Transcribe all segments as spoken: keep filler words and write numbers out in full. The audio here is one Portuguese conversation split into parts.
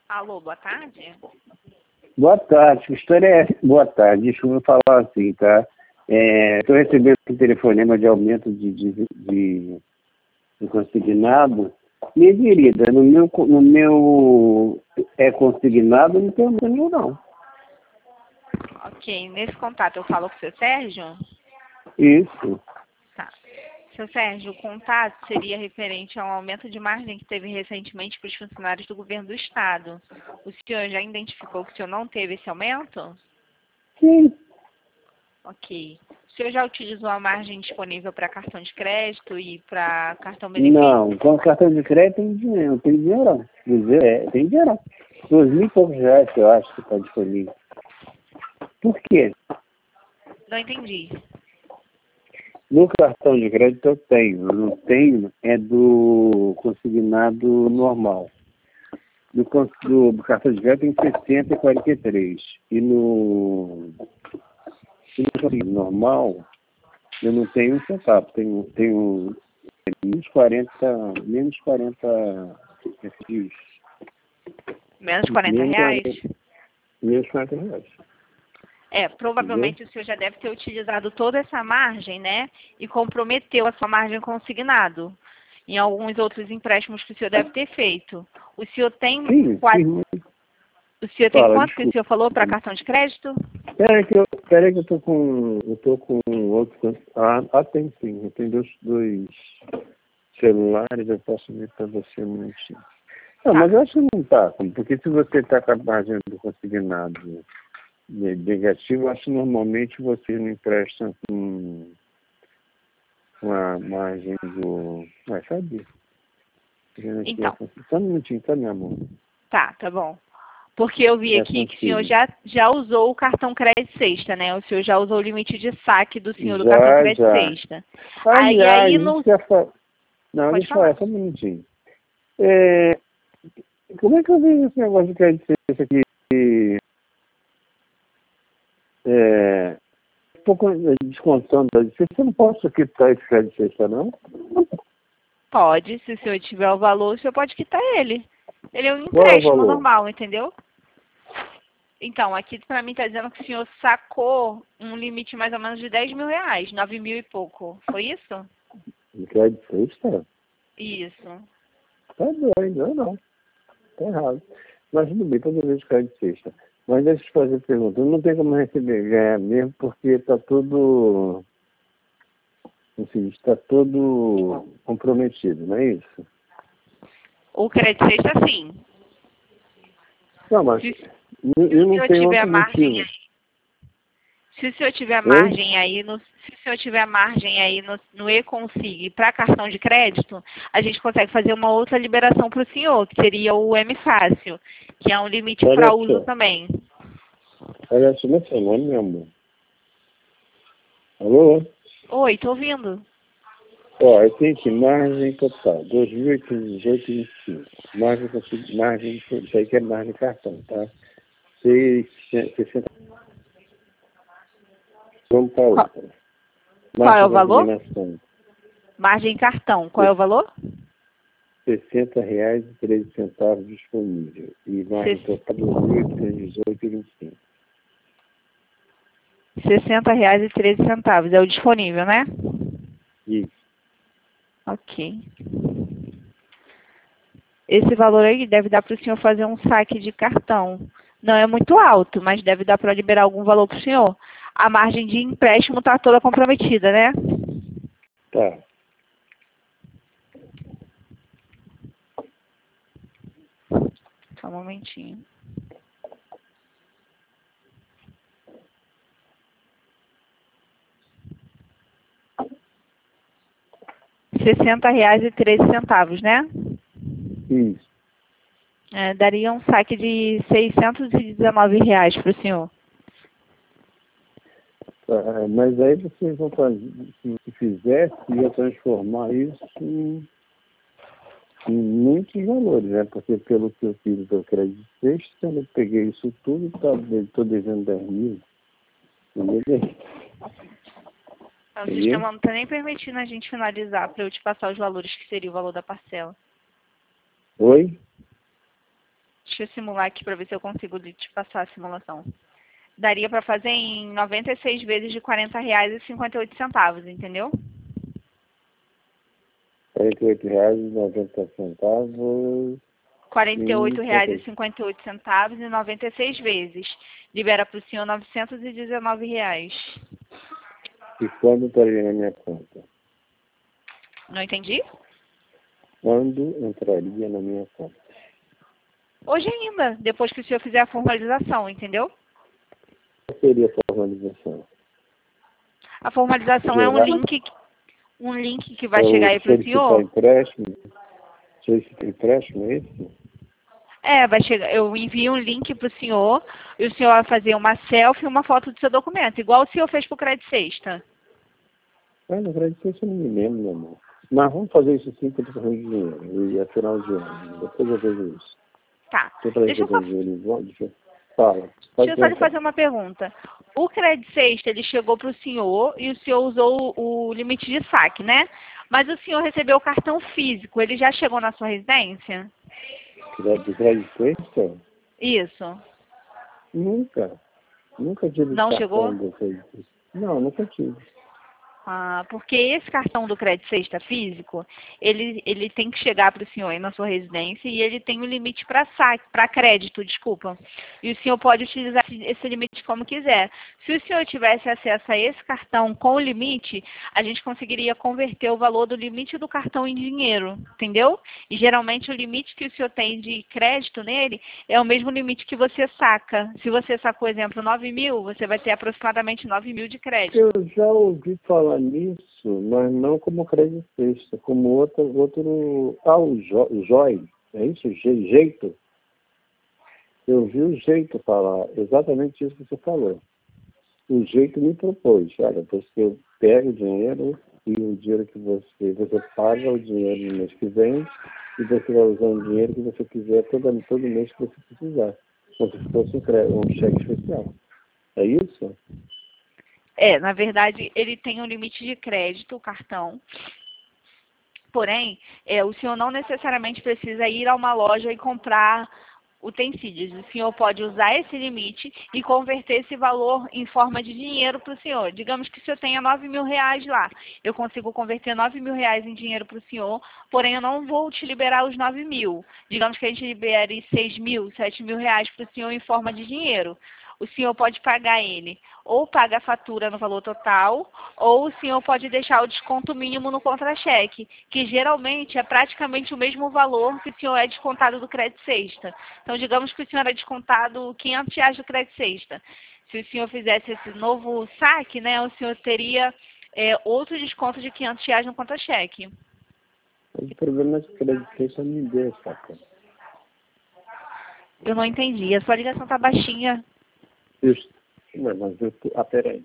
Alô, boa tarde. Boa tarde, que história é essa? Boa tarde, deixa eu falar assim, tá? Estou recebendo um telefonema de aumento de, de, de, de consignado. Minha querida, no meu, no meu é consignado, não tem nenhum, não. Ok, nesse contato eu falo com o seu Sérgio? Isso. Tá. Seu Sérgio, o contato seria referente ao aumento de margem que teve recentemente para os funcionários do governo do Estado. O senhor já identificou que o senhor não teve esse aumento? Sim. Ok. O senhor já utilizou a margem disponível para cartão de crédito e para cartão benefício? Não, com cartão de crédito tem dinheiro, tem dinheiro. É, tem dinheiro. Dois mil e poucos reais que eu acho que está disponível. Por quê? Não entendi. No cartão de crédito eu tenho, eu não tenho, é do consignado normal. Do, do, do cartão de crédito tem sessenta e quarenta e três. E no, e no consignado normal, eu não tenho um centavo, tenho, tenho menos quarenta, menos quarenta reais. Menos quarenta reais? Menos quarenta reais. É, provavelmente Entendeu? O senhor já deve ter utilizado toda essa margem, né? E comprometeu a sua margem consignado em alguns outros empréstimos que o senhor deve ter feito. O senhor tem Sim, quase... sim. O senhor tem Fala, quanto desculpa. que o senhor falou para cartão de crédito? Peraí que eu, peraí que eu tô com. Eu tô com outro. Ah, ah tem sim. Eu tenho dois, dois celulares, eu posso ver para você um minutinho. Não, Tá. mas eu acho que não tá, porque se você está com a margem do consignado negativo, eu acho que normalmente você não empresta com a margem do. Ah, sabe? Então. Só um minutinho, tá, minha mão? Tá, tá bom. Porque eu vi É aqui que o senhor consigo. já, já usou o cartão crédito sexta, né? O senhor já usou o limite de saque do senhor do Já, cartão crédito já. sexta. Aí, Aliás, aí isso no... que eu ia falar. Não, Pode deixa eu falar, falar. só um minutinho. É, como é que eu vejo esse negócio de crédito sexta aqui? É, um pouco descontando. Você não pode quitar esse crédito sexta, não? Pode, se o senhor tiver o valor, o senhor pode quitar ele. Ele é um Qual é o empréstimo valor? normal, entendeu? Então, aqui pra mim tá dizendo que o senhor sacou um limite mais ou menos de dez mil reais, nove mil e pouco. Foi isso? De crédito sexta? Isso. Tá doido, não, não. Tá errado. Mas tudo bem, toda vez de crédito sexta. Mas deixa eu te fazer a pergunta. Não tem como receber ganhar mesmo, porque tá tudo. Assim, está todo comprometido, não é isso? O crédito sexta, sim. Não, mas Se, eu se o não senhor tenho tiver outro margem motivo. aí, se o senhor tiver Oi? margem aí, no, se o senhor tiver margem aí no, no e-consig para cartão de crédito, a gente consegue fazer uma outra liberação para o senhor, que seria o M Fácil, que é um limite Olha para uso só. também. Olha só, como é seu nome, meu amor? Alô? Oi, tô ouvindo. Ó, eu tenho aqui margem total, dois mil oitocentos e dezoito e vinte e cinco. Margem, consigo- margem, isso aí que é margem de cartão, tá? sessenta. Vamos para Qual, outra. qual é Margem o de valor? consignação, Margem em cartão, qual é o valor? sessenta reais e treze centavos disponível. E margem Ses- total, dois mil oitocentos e dezoito e vinte e cinco. sessenta reais e treze centavos, é o disponível, né? Isso. Ok. Esse valor aí deve dar para o senhor fazer um saque de cartão. Não é muito alto, mas deve dar para liberar algum valor para o senhor. A margem de empréstimo está toda comprometida, né? Tá. Só um momentinho. sessenta reais e treze centavos, né? Isso. É, daria um saque de seiscentos e dezenove reais para o senhor. Tá, mas aí vocês vão fazer, se fizesse, ia transformar isso em, em muitos valores, né? Porque pelo que eu fiz do crédito sexta, eu peguei isso tudo, estou devendo dez mil. Entendeu? O sistema não está nem permitindo a gente finalizar para eu te passar os valores que seria o valor da parcela. Oi? O Deixa eu simular aqui para ver se eu consigo te passar a simulação. Daria para fazer em noventa e seis vezes de quarenta reais e cinquenta e oito centavos, entendeu? quarenta e oito reais e noventa centavos. quarenta e oito reais e cinquenta e oito centavos e noventa e seis vezes. Libera para o senhor novecentos e dezenove reais. E quando entraria na minha conta? Não entendi? Quando entraria na minha conta? Hoje ainda, depois que o senhor fizer a formalização, entendeu? Qual seria a formalização? A formalização é um link, um link que vai Eu chegar aí para o senhor. Empréstimo? Solicitar empréstimo, é isso? É, vai chegar, eu envio um link para o senhor e o senhor vai fazer uma selfie e uma foto do seu documento, igual o senhor fez para o Crédito Sexta. Ah, no Crédito Sexta eu não me lembro, meu amor. Mas vamos fazer isso sim, que eu estou falando de dinheiro. E é final de ano. Depois eu vejo isso. Tá. Deixa eu só... dinheiro, deixa eu... Fala. Deixa eu só lhe fazer uma pergunta. O Crédito Sexta, ele chegou para o senhor e o senhor usou o, o limite de saque, né? Mas o senhor recebeu o cartão físico, ele já chegou na sua residência? Do Crédito Sexta? Isso. Nunca. Nunca tive Não cartão chegou? do Crédito Sexta. Não, nunca tive. Ah, porque esse cartão do Crédito Sexta físico, ele, ele tem que chegar para o senhor aí na sua residência e ele tem um limite para saque, para crédito, desculpa. E o senhor pode utilizar esse limite como quiser. Se o senhor tivesse acesso a esse cartão com o limite, a gente conseguiria converter o valor do limite do cartão em dinheiro, entendeu? E geralmente o limite que o senhor tem de crédito nele é o mesmo limite que você saca. Se você sacou, exemplo, nove mil, você vai ter aproximadamente nove mil de crédito. Eu já ouvi falar nisso, mas não como Crédito Sexta, como outro, outro... Ah, o jo, Joy, é isso? Je, jeito? Eu vi o Jeito falar exatamente isso que você falou. O Jeito me propôs, olha, você pega o dinheiro e o dinheiro que você... Você paga o dinheiro no mês que vem e você vai usar o dinheiro que você quiser todo, todo mês que você precisar. Como se fosse um, um cheque especial. É isso? É, na verdade, ele tem um limite de crédito, o cartão. Porém, é, o senhor não necessariamente precisa ir a uma loja e comprar utensílios. O senhor pode usar esse limite e converter esse valor em forma de dinheiro para o senhor. Digamos que o senhor tenha nove mil reais lá. Eu consigo converter nove mil reais em dinheiro para o senhor, porém eu não vou te liberar os nove mil. Digamos que a gente libere seis mil, sete mil reais para o senhor em forma de dinheiro. O senhor pode pagar ele, ou paga a fatura no valor total, ou o senhor pode deixar o desconto mínimo no contra-cheque, que geralmente é praticamente o mesmo valor que o senhor é descontado do Crédito Sexta. Então, digamos que o senhor é descontado quinhentos reais do Crédito Sexta. Se o senhor fizesse esse novo saque, né, o senhor teria é, outro desconto de quinhentos reais no contra-cheque. O problema é que o Crédito Sexta não me deu, saca? Eu não entendi. A sua ligação está baixinha. Isso. Não, mas eu tô... Ah, peraí.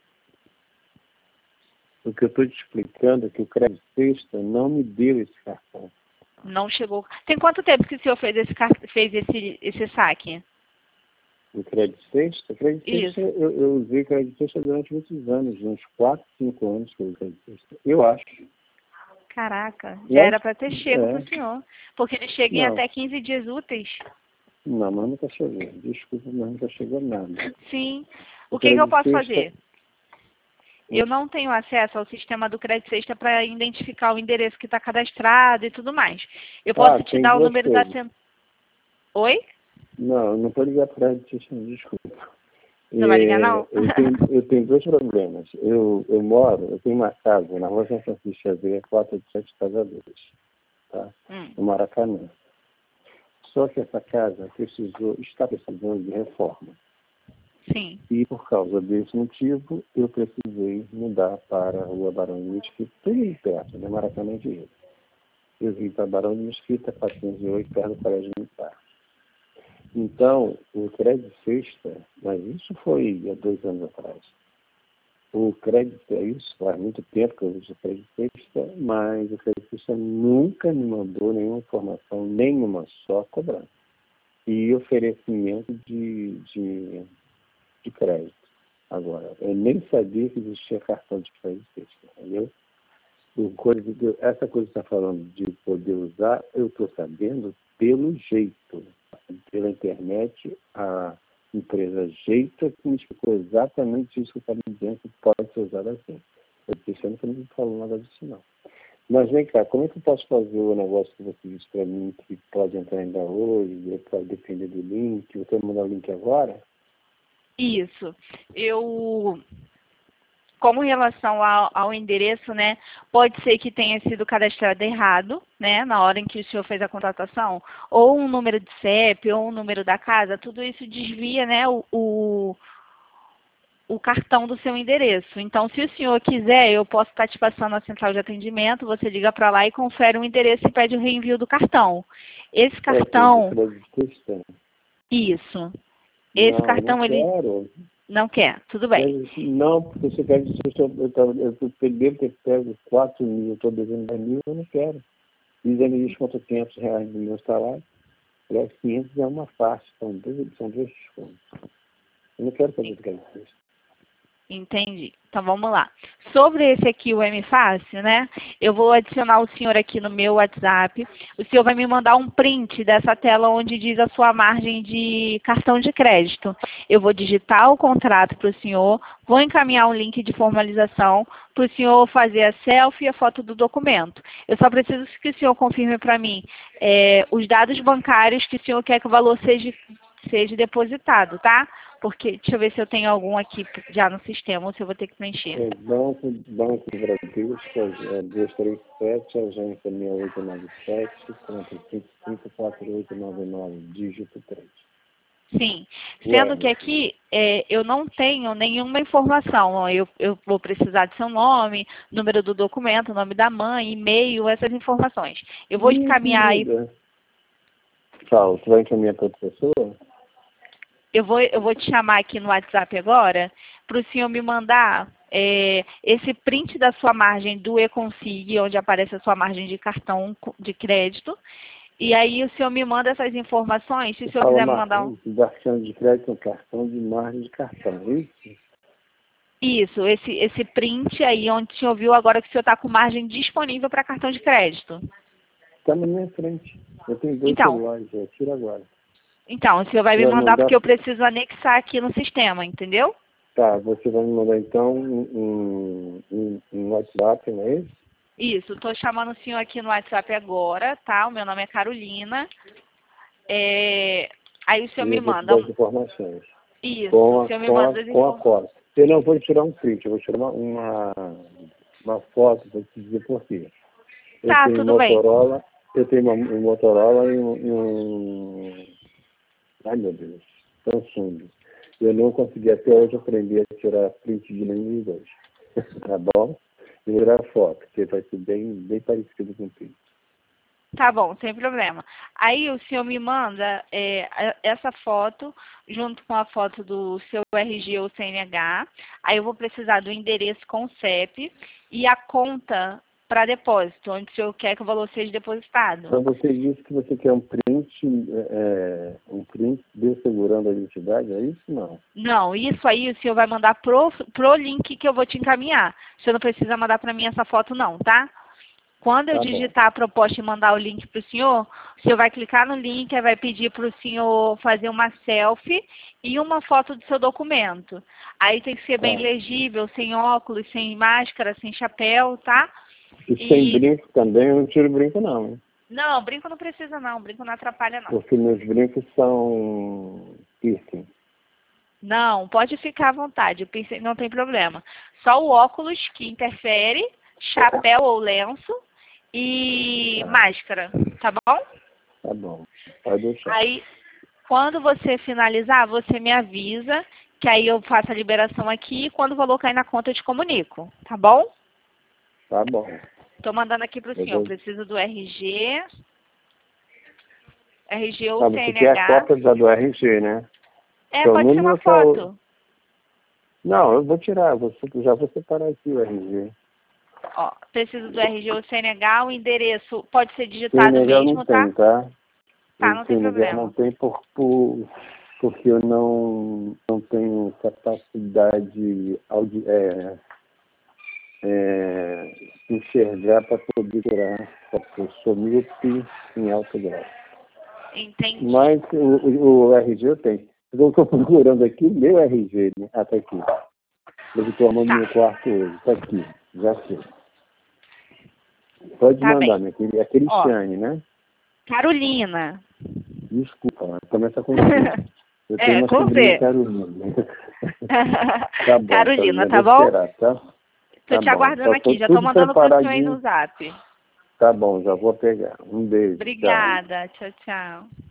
O que eu estou te explicando é que o Crédito Sexta não me deu esse cartão. Não chegou. Tem quanto tempo que o senhor fez esse, fez esse, esse saque? O Crédito Sexta? O Crédito Sexta, eu, eu usei Crédito Sexta durante muitos anos, uns quatro, cinco anos que eu usei Crédito Sexta. Eu acho. Caraca, já era para ter chego é. para o senhor. Porque ele chega em Não. até quinze dias úteis. Não, mas nunca chegou. Desculpa, mas nunca chegou nada. Sim. O, O que, que eu posso Sexta... fazer? Eu não tenho acesso ao sistema do Crédito Sexta para identificar o endereço que está cadastrado e tudo mais. Eu posso ah, te dar o número coisas. da central. Oi? Não, não pode ligar para a Crédito Sexta, desculpa. Não vai ligar, não? É, eu, tenho, eu tenho dois problemas. Eu, eu moro, eu tenho uma casa na rua São Francisco Xavier, quatro de sete Casadores, tá? Hum. No Maracanã. Só que essa casa precisou, está precisando de reforma. Sim. E por causa desse motivo, eu precisei mudar para a Rua Barão de Mesquita, tudo ali perto, né? Maracanã de Rio. Eu vim para Barão de Mesquita, quatrocentos e oito, perto do Colégio Militar. Então, o Crédito Sexta, mas isso foi há dois anos atrás. O crédito, isso faz muito tempo que eu uso o Crédito Sexta, mas o Crédito Sexta nunca me mandou nenhuma informação, nenhuma só cobrando. E oferecimento de, de, de crédito. Agora, eu nem sabia que existia cartão de Crédito Sexta, entendeu? O coisa, essa coisa que você está falando de poder usar, eu estou sabendo pelo jeito. Pela pela internet, a empresa Jeito que me explicou exatamente isso que eu estava dizendo, que pode ser usado assim. Eu disse, eu não me falou nada disso, não. Mas vem cá, como é que eu posso fazer o negócio que você disse para mim, que pode entrar ainda hoje, pode depender do link? Você vai mandar o link agora? Isso. Eu, como em relação ao, ao endereço, né, pode ser que tenha sido cadastrado errado, né, na hora em que o senhor fez a contratação, ou um número de C E P, ou um número da casa, tudo isso desvia, né, o, o o cartão do seu endereço. Então, se o senhor quiser, eu posso estar te passando a central de atendimento, você liga para lá e confere o endereço e pede o reenvio do cartão. Esse cartão... É, isso. Esse não, cartão, não ele... quero. Não quer, tudo bem. Mas, não, porque você quer dizer que eu devo ter pego quatro mil, eu estou devendo dez mil, eu não quero. Eles ainda descontam quinhentos reais do meu salário. Aliás, quinhentos é uma faixa, são dois, são dois descontos. Eu não quero fazer isso. Entendi. Então vamos lá. Sobre esse aqui, o M Fácil, né? Eu vou adicionar o senhor aqui no meu WhatsApp. O senhor vai me mandar um print dessa tela onde diz a sua margem de cartão de crédito. Eu vou digitar o contrato para o senhor, vou encaminhar um link de formalização para o senhor fazer a selfie e a foto do documento. Eu só preciso que o senhor confirme para mim é, os dados bancários que o senhor quer que o valor seja, seja depositado, tá? Porque, deixa eu ver se eu tenho algum aqui já no sistema, ou se eu vou ter que preencher. É Banco, Banco do Brasil, é dois três sete, agência seis oito nove sete, conta cinco cinco quatro oito nove nove, dígito três. Sim, sendo que aqui é, eu não tenho nenhuma informação. Eu, eu vou precisar de seu nome, número do documento, nome da mãe, e-mail, essas informações. Eu vou encaminhar aí. Tchau, você vai encaminhar para outra pessoa? Eu vou, eu vou te chamar aqui no WhatsApp agora para o senhor me mandar é, esse print da sua margem do E-Consig, onde aparece a sua margem de cartão de crédito. E aí o senhor me manda essas informações, se o senhor quiser me mandar um... Cartão de crédito, um cartão de margem de cartão, é isso? Isso, esse, esse print aí, onde o senhor viu agora que o senhor está com margem disponível para cartão de crédito. Está na minha frente. Eu tenho dois então, celulares, eu tiro agora. Então, o senhor vai me mandar porque eu preciso anexar aqui no sistema, entendeu? Tá, você vai me mandar então um, um, um WhatsApp, não é isso? Isso, estou chamando o senhor aqui no WhatsApp agora, tá? O meu nome é Carolina. É... Aí o senhor e me eu vou manda... te dar as informações. Isso, com a, o senhor me com manda a, as com a informações. foto. Eu não vou tirar um print, eu vou tirar uma, uma, uma foto para te dizer por quê. Eu Tá, tenho tudo Motorola, bem. eu tenho uma, um Motorola e um, e um... Ai, meu Deus, Samsung. Eu não consegui até hoje aprender a tirar print de nenhum dos dois. Tá bom? E vou tirar foto, porque vai ser bem, bem parecido com o print. Tá bom, sem problema. Aí o senhor me manda é, essa foto, junto com a foto do seu R G ou C N H. Aí eu vou precisar do endereço com o C E P e a conta para depósito, onde o senhor quer que o valor seja depositado. Então você disse que você quer um print, é, um print assegurando a identidade, é isso? Não. Não, isso aí o senhor vai mandar pro, pro link que eu vou te encaminhar. O senhor não precisa mandar para mim essa foto não, tá? Quando eu Tá digitar bom. a proposta e mandar o link para o senhor, o senhor vai clicar no link e vai pedir para o senhor fazer uma selfie e uma foto do seu documento. Aí tem que ser bem Tá. legível, sem óculos, sem máscara, sem chapéu, tá? E, E... sem brinco também, eu não tiro brinco não, hein? Não, brinco não precisa não, brinco não atrapalha não. Porque meus brincos são piercing. Não, pode ficar à vontade, o piercing não tem problema. Só o óculos que interfere, chapéu ou lenço e Tá. máscara, tá bom? Tá bom, pode deixar. Aí, quando você finalizar, você me avisa, que aí eu faço a liberação aqui e quando o valor cair na conta eu te comunico, tá bom? Tá bom. Tô mandando aqui pro Eu senhor, vou... preciso do R G, R G ou Ah, você quer a C N H. cópia da, do R G, né? É, Seu pode ser número uma é só... foto. Não, eu vou tirar, vou, já vou separar aqui o R G. Ó, preciso do R G ou C N H, o endereço pode ser digitado C N H mesmo, não tá? tem, tá? Tá, não tem C N H problema. não tem por, por, porque eu não, não tenho capacidade audi, é, é, enxergar para poder tirar, porque eu sou míope em alto grau. Entendi. Mas o, o, o R G eu tenho. Eu estou procurando aqui o meu R G, né? Ah, tá aqui. Eu estou arrumando Tá. meu quarto hoje. Tá aqui. Já sei. Pode Tá mandar, bem. né? Aquele, aquele Ó. Cristiane, né? Carolina. Desculpa, começa com C. Eu tenho É, uma com sobrinha Z. Carolina. Tá bom, Carolina, Carolina, tá vou bom? esperar, tá? Tô Tá te bom. aguardando Só tô aqui, já tô tudo mandando pro senhor aí no preparadinho. zap. Tá bom, já vou pegar. Um beijo, tchau. Obrigada, tchau, tchau.